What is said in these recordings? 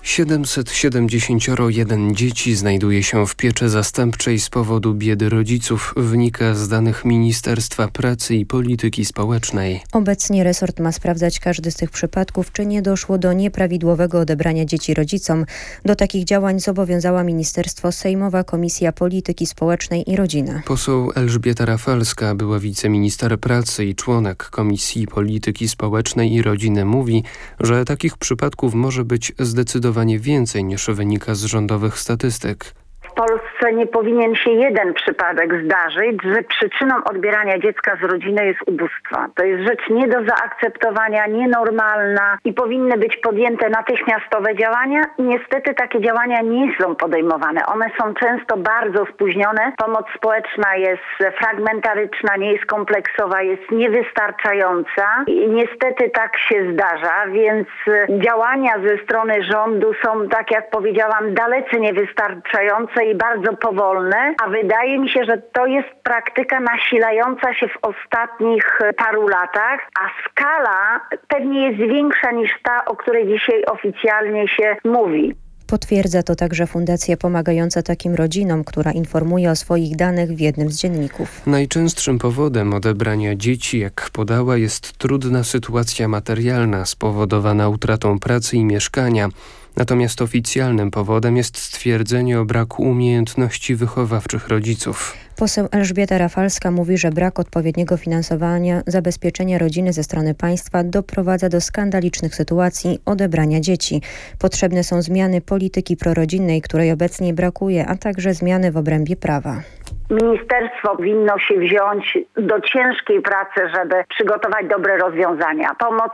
771 dzieci znajduje się w pieczy zastępczej z powodu biedy rodziców, wynika z danych Ministerstwa Pracy i Polityki Społecznej. Obecnie resort ma sprawdzać każdy z tych przypadków, czy nie doszło do nieprawidłowego odebrania dzieci rodzicom. Do takich działań zobowiązała ministerstwo Sejmowa Komisja Polityki Społecznej i Rodziny. Poseł Elżbieta Rafalska, była wiceminister pracy i członek Komisji Polityki Społecznej i Rodziny, mówi, że takich przypadków może być zdecydowanie więcej niż wynika z rządowych statystyk. W Polsce nie powinien się jeden przypadek zdarzyć, że przyczyną odbierania dziecka z rodziny jest ubóstwo. To jest rzecz nie do zaakceptowania, nienormalna i powinny być podjęte natychmiastowe działania i niestety takie działania nie są podejmowane. One są często bardzo spóźnione. Pomoc społeczna jest fragmentaryczna, nie jest kompleksowa, jest niewystarczająca i niestety tak się zdarza, więc działania ze strony rządu są, tak jak powiedziałam, dalece niewystarczające i bardzo powolne, a wydaje mi się, że to jest praktyka nasilająca się w ostatnich paru latach, a skala pewnie jest większa niż ta, o której dzisiaj oficjalnie się mówi. Potwierdza to także fundacja pomagająca takim rodzinom, która informuje o swoich danych w jednym z dzienników. Najczęstszym powodem odebrania dzieci, jak podała, jest trudna sytuacja materialna spowodowana utratą pracy i mieszkania. Natomiast oficjalnym powodem jest stwierdzenie o braku umiejętności wychowawczych rodziców. Poseł Elżbieta Rafalska mówi, że brak odpowiedniego finansowania zabezpieczenia rodziny ze strony państwa doprowadza do skandalicznych sytuacji odebrania dzieci. Potrzebne są zmiany polityki prorodzinnej, której obecnie brakuje, a także zmiany w obrębie prawa. Ministerstwo powinno się wziąć do ciężkiej pracy, żeby przygotować dobre rozwiązania. Pomoc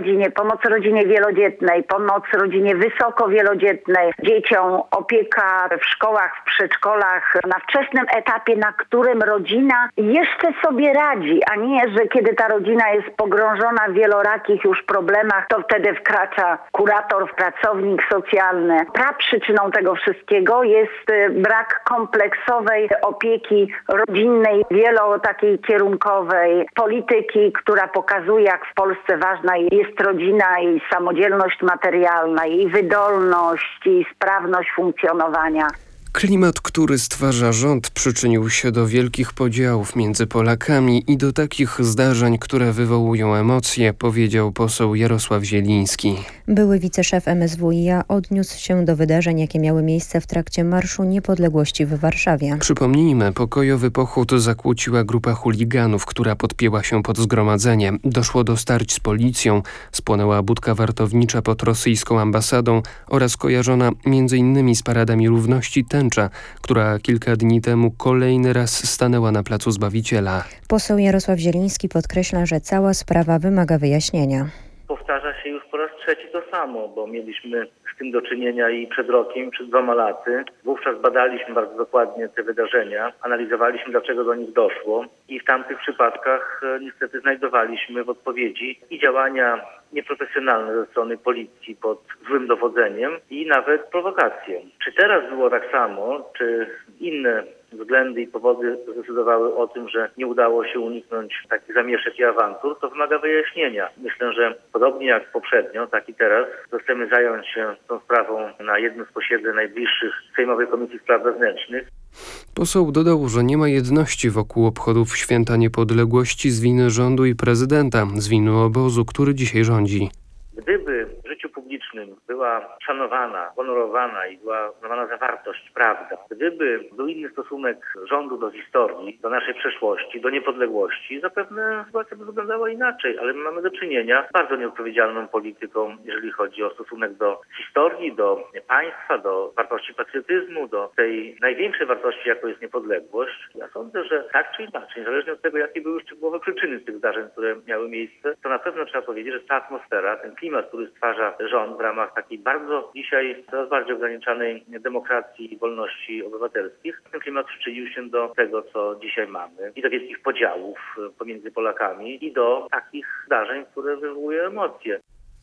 rodzinie wielodzietnej, pomoc rodzinie wysoko wielodzietnej, dzieciom opieka w szkołach, w przedszkolach, na wczesnym etapie, na którym rodzina jeszcze sobie radzi, a nie, że kiedy ta rodzina jest pogrążona w wielorakich już problemach, to wtedy wkracza kurator, pracownik socjalny. Praprzyczyną tego wszystkiego jest brak kompleksowej opieki rodzinnej, takiej kierunkowej polityki, która pokazuje, jak w Polsce ważna jest rodzina, jej samodzielność materialna, jej wydolność i sprawność funkcjonowania. Klimat, który stwarza rząd, przyczynił się do wielkich podziałów między Polakami i do takich zdarzeń, które wywołują emocje, powiedział poseł Jarosław Zieliński. Były wiceszef MSWiA odniósł się do wydarzeń, jakie miały miejsce w trakcie Marszu Niepodległości w Warszawie. Przypomnijmy, pokojowy pochód zakłóciła grupa chuliganów, która podpięła się pod zgromadzenie. Doszło do starć z policją, spłonęła budka wartownicza pod rosyjską ambasadą oraz kojarzona m.in. z paradami równości tęcza, która kilka dni temu kolejny raz stanęła na Placu Zbawiciela. Poseł Jarosław Zieliński podkreśla, że cała sprawa wymaga wyjaśnienia. Powtarza się już po raz trzeci to samo, bo mieliśmy z tym do czynienia i przed rokiem, przed 2 laty. Wówczas badaliśmy bardzo dokładnie te wydarzenia, analizowaliśmy, dlaczego do nich doszło i w tamtych przypadkach niestety znajdowaliśmy w odpowiedzi i działania nieprofesjonalne ze strony policji pod złym dowodzeniem i nawet prowokacje. Czy teraz było tak samo, czy inne względy i powody zdecydowały o tym, że nie udało się uniknąć takich zamieszek i awantur, to wymaga wyjaśnienia. Myślę, że podobnie jak poprzednio, tak i teraz chcemy zająć się tą sprawą na jednym z posiedzeń najbliższych Sejmowej Komisji Spraw Wewnętrznych. Poseł dodał, że nie ma jedności wokół obchodów Święta Niepodległości z winy rządu i prezydenta, z winy obozu, który dzisiaj rządzi. Gdyby w życiu publicznym była szanowana, honorowana i była uznawana za wartość prawda, gdyby był inny stosunek rządu do historii, do naszej przeszłości, do niepodległości, zapewne sytuacja by wyglądała inaczej, ale my mamy do czynienia z bardzo nieodpowiedzialną polityką, jeżeli chodzi o stosunek do historii, do państwa, do wartości patriotyzmu, do tej największej wartości, jaką jest niepodległość. Ja sądzę, że tak czy inaczej, niezależnie od tego, jakie były szczegółowe przyczyny tych zdarzeń, które miały miejsce, to na pewno trzeba powiedzieć, że ta atmosfera, ten klimat, który stwarza rząd w ramach takiej bardzo dzisiaj coraz bardziej ograniczanej demokracji i wolności obywatelskich, ten klimat przyczynił się do tego, co dzisiaj mamy i do wielkich podziałów pomiędzy Polakami i do takich zdarzeń, które wywołują emocje.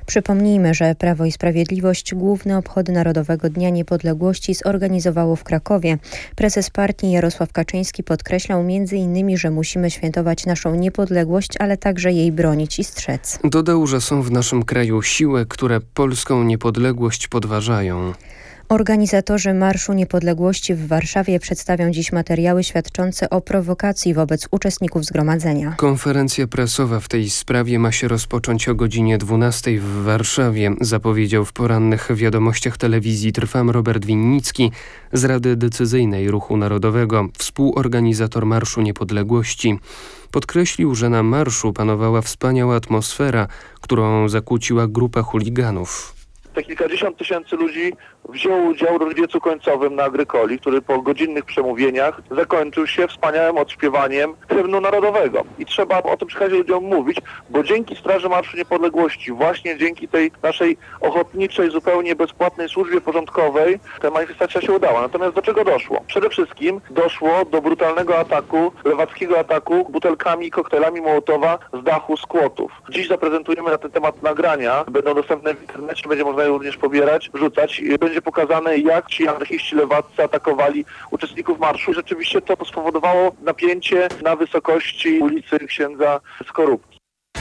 Przypomnijmy, że Prawo i Sprawiedliwość główne obchody Narodowego Dnia Niepodległości zorganizowało w Krakowie. Prezes partii Jarosław Kaczyński podkreślał m.in., że musimy świętować naszą niepodległość, ale także jej bronić i strzec. Dodał, że są w naszym kraju siły, które polską niepodległość podważają. Organizatorzy Marszu Niepodległości w Warszawie przedstawią dziś materiały świadczące o prowokacji wobec uczestników zgromadzenia. Konferencja prasowa w tej sprawie ma się rozpocząć o godzinie 12 w Warszawie, zapowiedział w porannych wiadomościach telewizji Trwam Robert Winnicki z Rady Decyzyjnej Ruchu Narodowego, współorganizator Marszu Niepodległości. Podkreślił, że na marszu panowała wspaniała atmosfera, którą zakłóciła grupa chuliganów. Te kilkadziesiąt tysięcy ludzi wzięło udział w wiecu końcowym na Agrykoli, który po godzinnych przemówieniach zakończył się wspaniałym odśpiewaniem hymnu narodowego. I trzeba o tym przychodzić ludziom mówić, bo dzięki Straży Marszu Niepodległości, właśnie dzięki tej naszej ochotniczej, zupełnie bezpłatnej służbie porządkowej, ta manifestacja się udała. Natomiast do czego doszło? Przede wszystkim doszło do brutalnego ataku, lewackiego ataku butelkami i koktajlami Mołotowa z dachu skłotów. Dziś zaprezentujemy na ten temat nagrania, będą dostępne w internecie, będzie można je również pobierać, wrzucać i będzie pokazane, jak ci anarchiści lewaccy atakowali uczestników marszu. Rzeczywiście to spowodowało napięcie na wysokości ulicy Księdza Skorupki.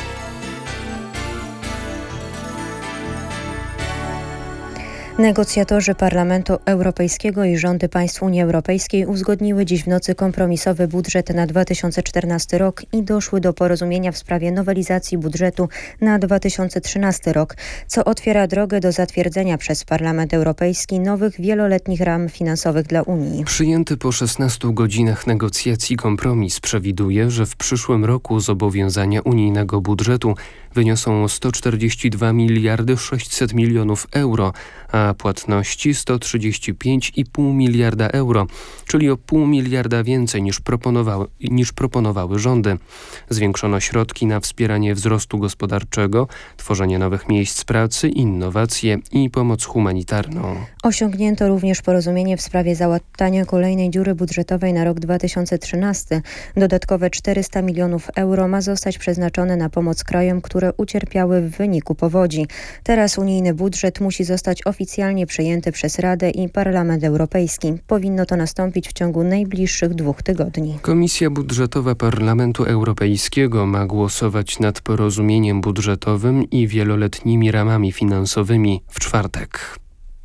Negocjatorzy Parlamentu Europejskiego i rządy państw Unii Europejskiej uzgodniły dziś w nocy kompromisowy budżet na 2014 rok i doszły do porozumienia w sprawie nowelizacji budżetu na 2013 rok, co otwiera drogę do zatwierdzenia przez Parlament Europejski nowych wieloletnich ram finansowych dla Unii. Przyjęty po 16 godzinach negocjacji kompromis przewiduje, że w przyszłym roku zobowiązania unijnego budżetu wyniosą 142 miliardy 600 milionów euro, a płatności 135,5 miliarda euro, czyli o pół miliarda więcej niż proponowały rządy. Zwiększono środki na wspieranie wzrostu gospodarczego, tworzenie nowych miejsc pracy, innowacje i pomoc humanitarną. Osiągnięto również porozumienie w sprawie załatania kolejnej dziury budżetowej na rok 2013. Dodatkowe 400 milionów euro ma zostać przeznaczone na pomoc krajom, które ucierpiały w wyniku powodzi. Teraz unijny budżet musi zostać oficjalnie przyjęty przez Radę i Parlament Europejski. Powinno to nastąpić w ciągu najbliższych 2 tygodni. Komisja Budżetowa Parlamentu Europejskiego ma głosować nad porozumieniem budżetowym i wieloletnimi ramami finansowymi w czwartek.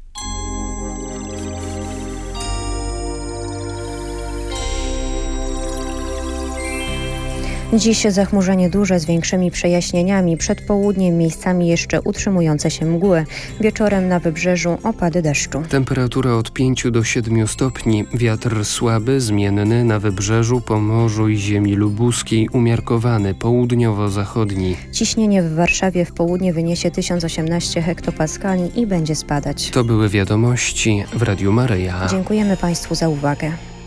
Dziś zachmurzenie duże z większymi przejaśnieniami. Przed południem miejscami jeszcze utrzymujące się mgły. Wieczorem na wybrzeżu opady deszczu. Temperatura od 5 do 7 stopni. Wiatr słaby, zmienny na wybrzeżu, Pomorzu i ziemi lubuskiej, umiarkowany, południowo-zachodni. Ciśnienie w Warszawie w południe wyniesie 1018 hektopaskali i będzie spadać. To były wiadomości w Radiu Maryja. Dziękujemy Państwu za uwagę.